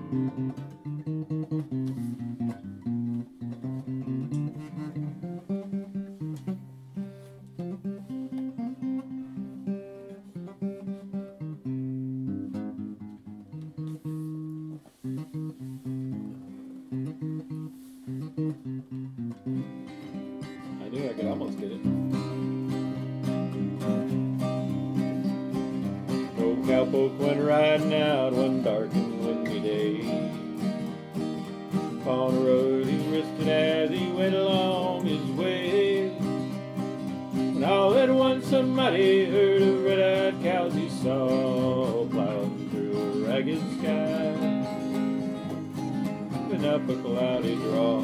I knew I could almost get it. Old cowpoke went riding out one dark and windy day. Upon a road he rested as he went along his way. When all at once somebody heard of red-eyed cows he saw plowing through a ragged sky, and up a cloudy draw.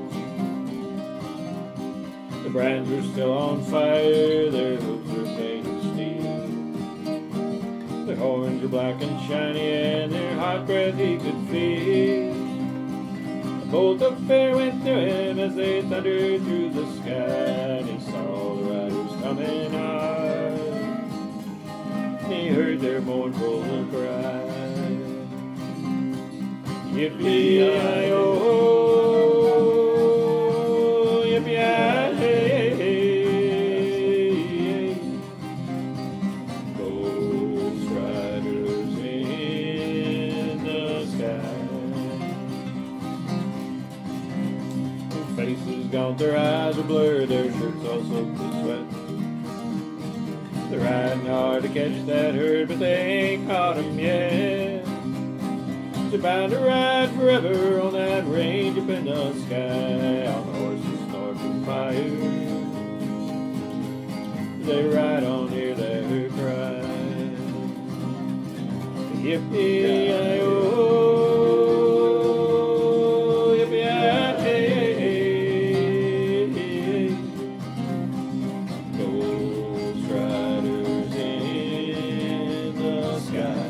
The brands were still on fire, their hooves were painted steel. Their horns were black and shiny, and their hot breath he could feel. A bolt of fire went through him as they thundered through the sky, and he saw the riders coming hard, and he heard their mournful cry. Yippee-yi-yo, yippee-yi-hey, ghost riders in the sky. Their faces gaunt, their eyes are blurred, their shirts all soaked with sweat. They're riding hard to catch that herd, but they ain't caught 'em yet. They're bound to ride forever on that range up in the sky, on horses snorting fire. They ride on, hear their cry. Yippee-yi-yo, yippee-yi-hey, ghost riders in the sky.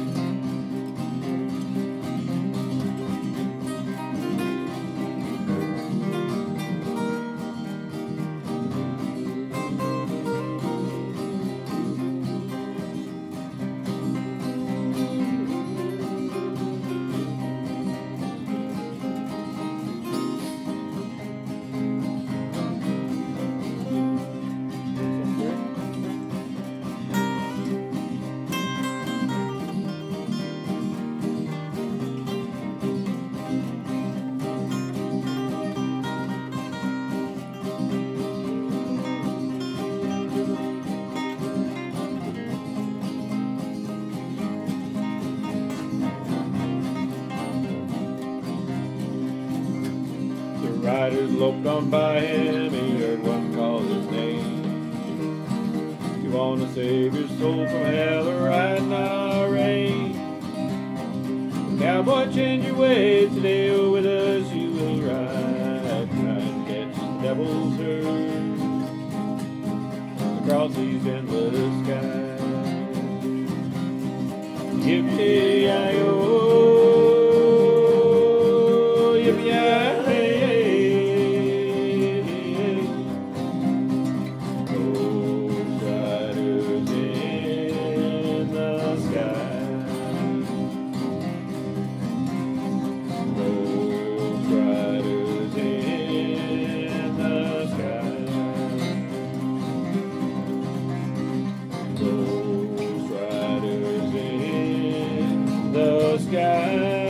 Riders loped on by him, he heard one call his name. You want to save your soul from hell or ride in our rain? Cowboy, change your ways today, oh, with us you will ride. Try and catch the devil's herd across these endless skies. Yippee-yi-yo, yippee-yi-hey, ghost riders in the sky. Ghost riders in the sky. Ghost riders in the sky.